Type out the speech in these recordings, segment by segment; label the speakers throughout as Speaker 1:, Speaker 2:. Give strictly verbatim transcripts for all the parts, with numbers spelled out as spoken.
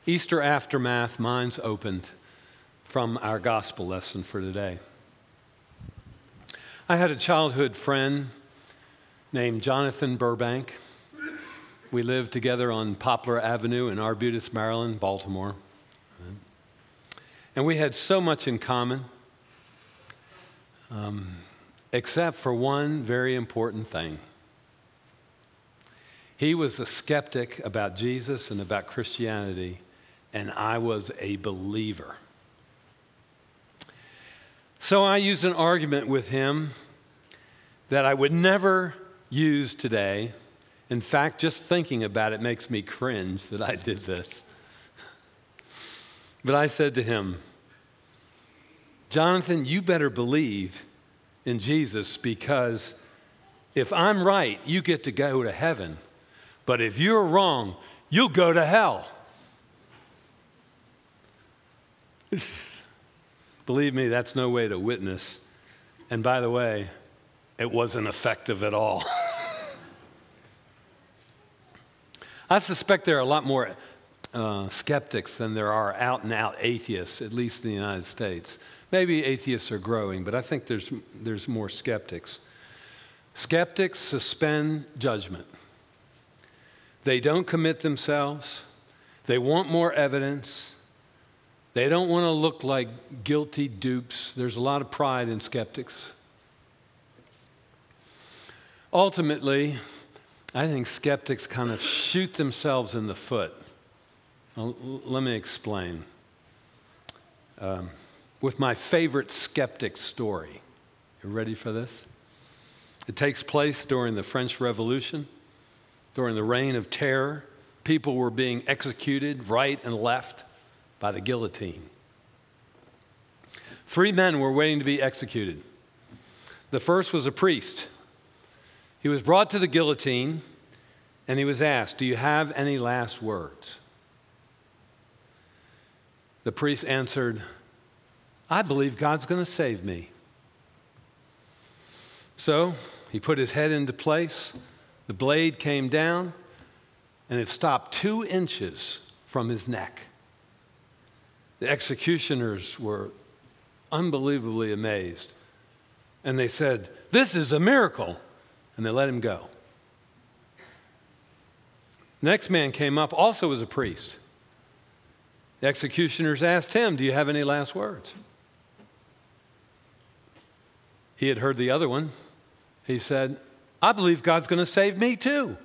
Speaker 1: Easter aftermath, minds opened from our gospel lesson for today. I had a childhood friend named Jonathan Burbank. We lived together on Poplar Avenue in Arbutus, Maryland, Baltimore. And we had so much in common, um, except for one very important thing. He was a skeptic about Jesus and about Christianity, and I was a believer. So I used an argument with him that I would never use today. In fact, just thinking about it makes me cringe that I did this. But I said to him, Jonathan, you better believe in Jesus, because if I'm right, you get to go to heaven. But if you're wrong, you'll go to hell. Believe me, that's no way to witness. And by the way, it wasn't effective at all. I suspect there are a lot more uh, skeptics than there are out-and-out atheists, at least in the United States. Maybe atheists are growing, but I think there's, there's more skeptics. Skeptics suspend judgment. They don't commit themselves. They want more evidence. They don't want to look like guilty dupes. There's a lot of pride in skeptics. Ultimately, I think skeptics kind of shoot themselves in the foot. Well, let me explain. Um, with my favorite skeptic story. You ready for this? It takes place during the French Revolution. During the Reign of Terror, people were being executed right and left by the guillotine. Three men were waiting to be executed. The first was a priest. He was brought to the guillotine, and he was asked, "Do you have any last words?" The priest answered, "I believe God's going to save me." So he put his head into place. The blade came down, and it stopped two inches from his neck. The executioners were unbelievably amazed, and they said, "This is a miracle," and they let him go. The next man came up, also as a priest. The executioners asked him, "Do you have any last words?" He had heard the other one. He said, "I believe God's going to save me too."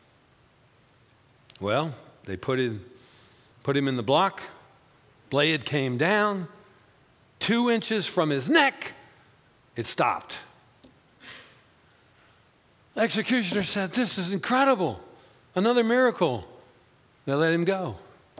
Speaker 1: Well, they put him, put him in the block. Blade came down. Two inches from his neck, it stopped. The executioner said, "This is incredible. Another miracle." They let him go.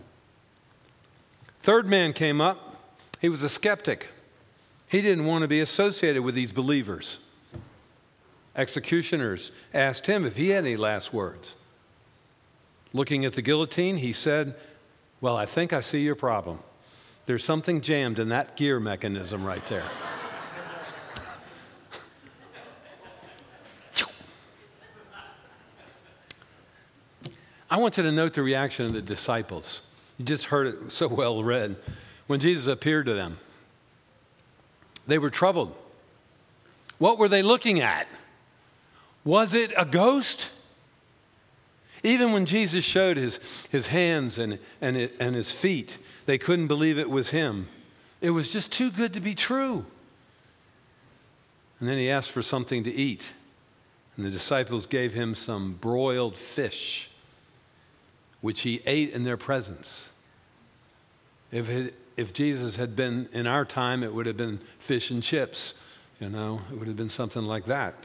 Speaker 1: Third man came up. He was a skeptic. He didn't want to be associated with these believers. Executioners asked him if he had any last words. Looking at the guillotine, he said, "Well, I think I see your problem. There's something jammed in that gear mechanism right there." I want you to note the reaction of the disciples. You just heard it so well read. When Jesus appeared to them, they were troubled. What were they looking at? Was it a ghost? Even when Jesus showed his, his hands and, and, it, and his feet, they couldn't believe it was him. It was just too good to be true. And then he asked for something to eat. And the disciples gave him some broiled fish, which he ate in their presence. If, it, if Jesus had been in our time, it would have been fish and chips. You know, it would have been something like that.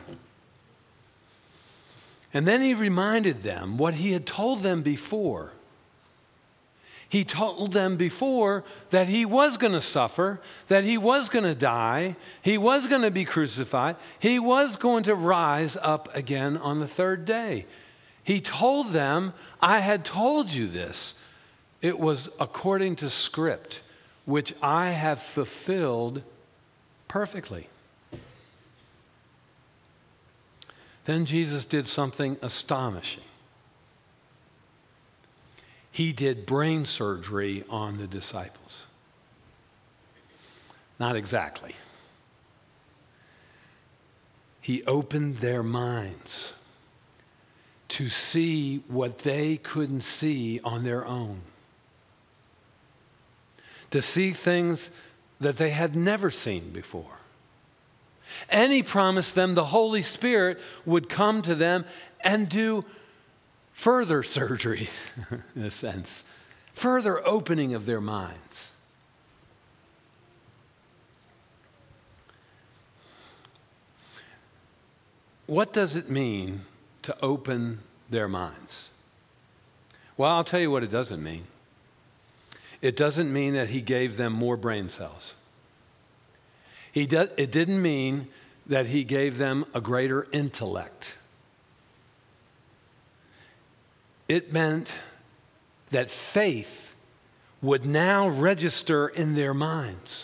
Speaker 1: And then he reminded them what he had told them before. He told them before that he was going to suffer, that he was going to die, he was going to be crucified, he was going to rise up again on the third day. He told them, "I had told you this. It was according to script, which I have fulfilled perfectly." Then Jesus did something astonishing. He did brain surgery on the disciples. Not exactly. He opened their minds to see what they couldn't see on their own, to see things that they had never seen before. And he promised them the Holy Spirit would come to them and do further surgery, in a sense, further opening of their minds. What does it mean to open their minds? Well, I'll tell you what it doesn't mean. It doesn't mean that he gave them more brain cells. He do, it didn't mean that he gave them a greater intellect. It meant that faith would now register in their minds.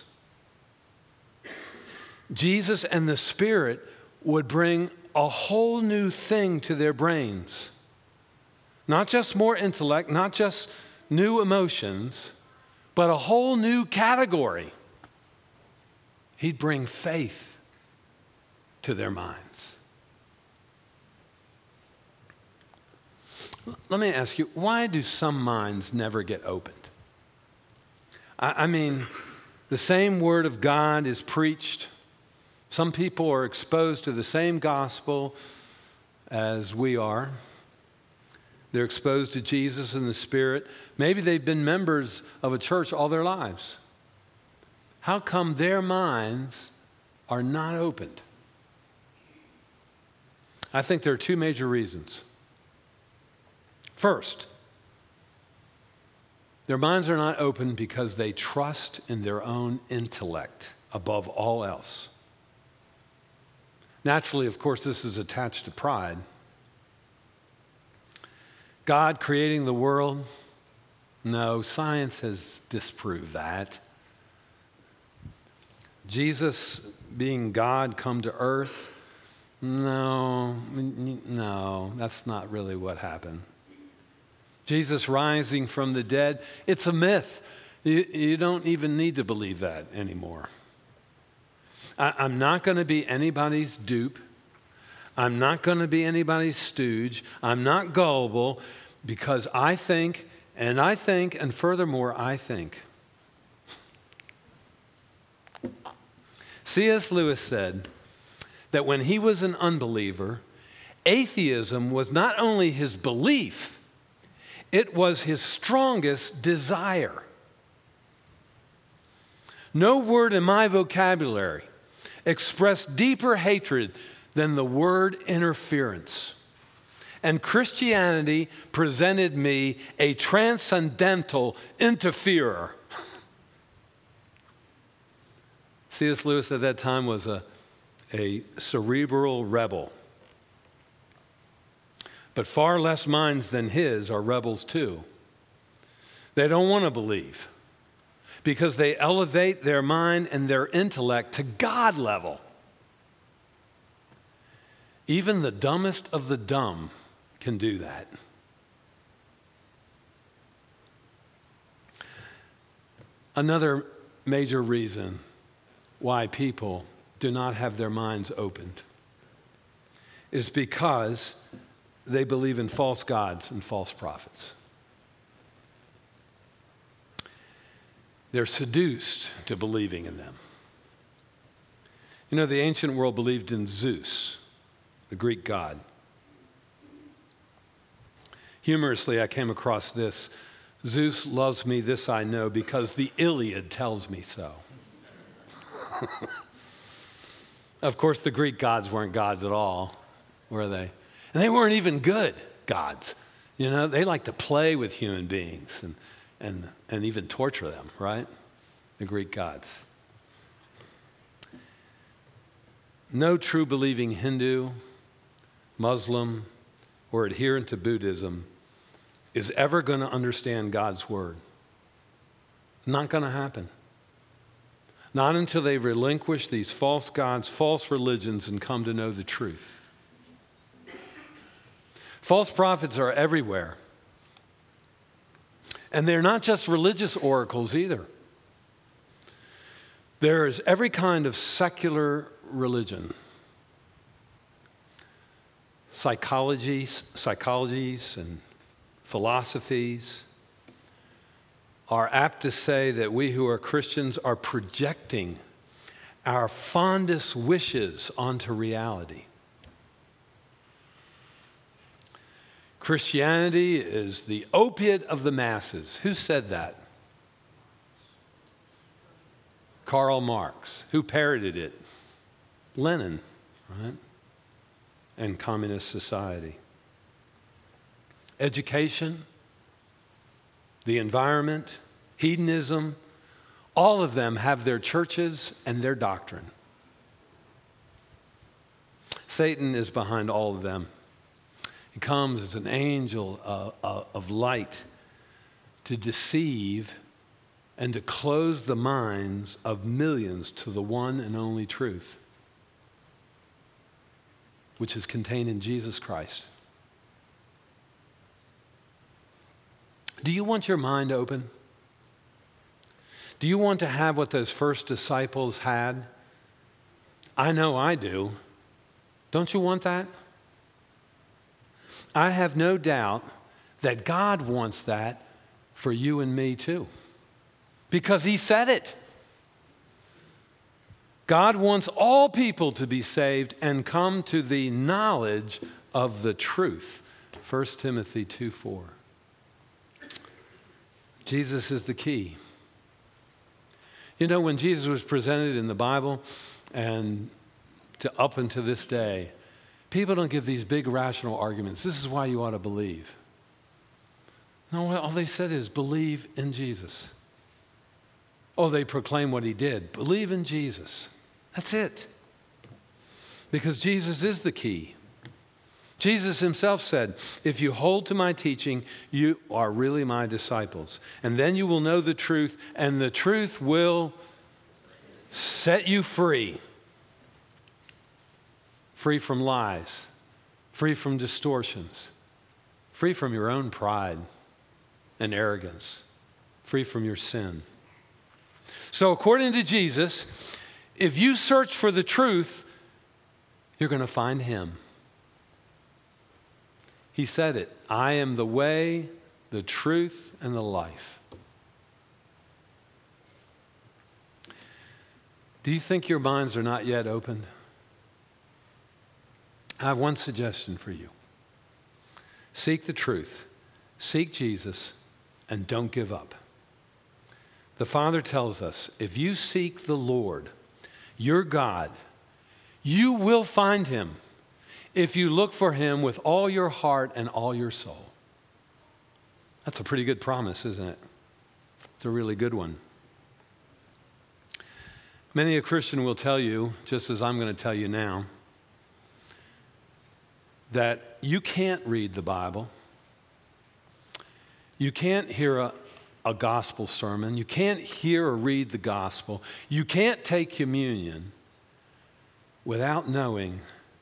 Speaker 1: Jesus and the Spirit would bring a whole new thing to their brains. Not just more intellect, not just new emotions, but a whole new category. He'd bring faith to their minds. Let me ask you, why do some minds never get opened? I, I mean, the same word of God is preached. Some people are exposed to the same gospel as we are. They're exposed to Jesus and the Spirit. Maybe they've been members of a church all their lives. How come their minds are not opened? I think there are two major reasons. First, their minds are not open because they trust in their own intellect above all else. Naturally, of course, this is attached to pride. God creating the world? No, science has disproved that. Jesus being God come to earth? No, no, that's not really what happened. Jesus rising from the dead, it's a myth. You, you don't even need to believe that anymore. I, I'm not going to be anybody's dupe. I'm not going to be anybody's stooge. I'm not gullible because I think, and I think, and furthermore, I think. C S Lewis said that when he was an unbeliever, atheism was not only his belief, it was his strongest desire. No word in my vocabulary expressed deeper hatred than the word interference. And Christianity presented me a transcendental interferer. C S Lewis at that time was a, a cerebral rebel. But far less minds than his are rebels too. They don't want to believe because they elevate their mind and their intellect to God level. Even the dumbest of the dumb can do that. Another major reason why people do not have their minds opened is because they believe in false gods and false prophets. They're seduced to believing in them. You know, the ancient world believed in Zeus, the Greek god. Humorously, I came across this. Zeus loves me, this I know, because the Iliad tells me so. Of course, the Greek gods weren't gods at all, were they? And they weren't even good gods. You know, they like to play with human beings and, and, and even torture them, right? The Greek gods. No true believing Hindu, Muslim, or adherent to Buddhism is ever going to understand God's word. Not going to happen. Not until they relinquish these false gods, false religions, and come to know the truth. False prophets are everywhere. And they're not just religious oracles either. There is every kind of secular religion. Psychologies, psychologies and philosophies are apt to say that we who are Christians are projecting our fondest wishes onto reality. Christianity is the opiate of the masses. Who said that? Karl Marx. Who parroted it? Lenin, right? And communist society. Education, the environment, hedonism, all of them have their churches and their doctrine. Satan is behind all of them. He comes as an angel uh, uh, of light to deceive and to close the minds of millions to the one and only truth, which is contained in Jesus Christ. Do you want your mind open? Do you want to have what those first disciples had? I know I do. Don't you want that? I have no doubt that God wants that for you and me too, because He said it. God wants all people to be saved and come to the knowledge of the truth. First Timothy two four. Jesus is the key. You know, when Jesus was presented in the Bible and to up until this day, people don't give these big rational arguments. This is why you ought to believe. No, all they said is believe in Jesus. Oh, they proclaim what He did. Believe in Jesus. That's it. Because Jesus is the key. Jesus Himself said, if you hold to my teaching, you are really my disciples. And then you will know the truth, and the truth will set you free. Free from lies, free from distortions, free from your own pride and arrogance, free from your sin. So according to Jesus, if you search for the truth, you're going to find Him. He said it, I am the way, the truth, and the life. Do you think your minds are not yet opened? I have one suggestion for you. Seek the truth, seek Jesus, and don't give up. The Father tells us, if you seek the Lord, your God, you will find Him if you look for Him with all your heart and all your soul. That's a pretty good promise, isn't it? It's a really good one. Many a Christian will tell you, just as I'm going to tell you now, that you can't read the Bible. You can't hear a, a gospel sermon. You can't hear or read the gospel. You can't take communion without knowing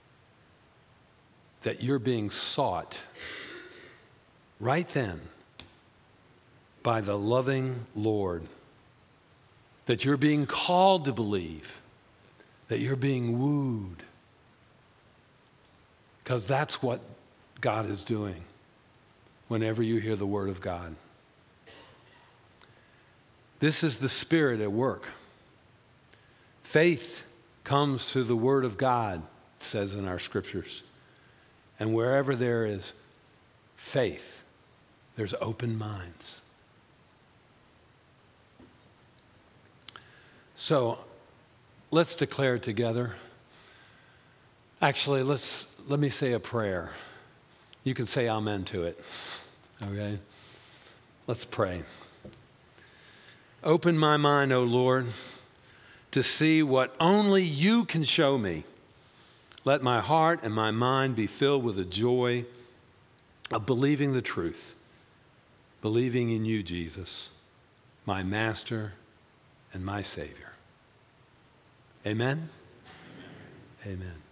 Speaker 1: that you're being sought right then by the loving Lord, that you're being called to believe, that you're being wooed. Because that's what God is doing whenever you hear the word of God. This is the Spirit at work. Faith comes through the word of God, it says in our scriptures. And wherever there is faith, there's open minds. So let's declare together. Actually, let's let me say a prayer. You can say amen to it. Okay? Let's pray. Open my mind, O Lord, to see what only you can show me. Let my heart and my mind be filled with the joy of believing the truth, believing in you, Jesus, my Master and my Savior. Amen? Amen. Amen.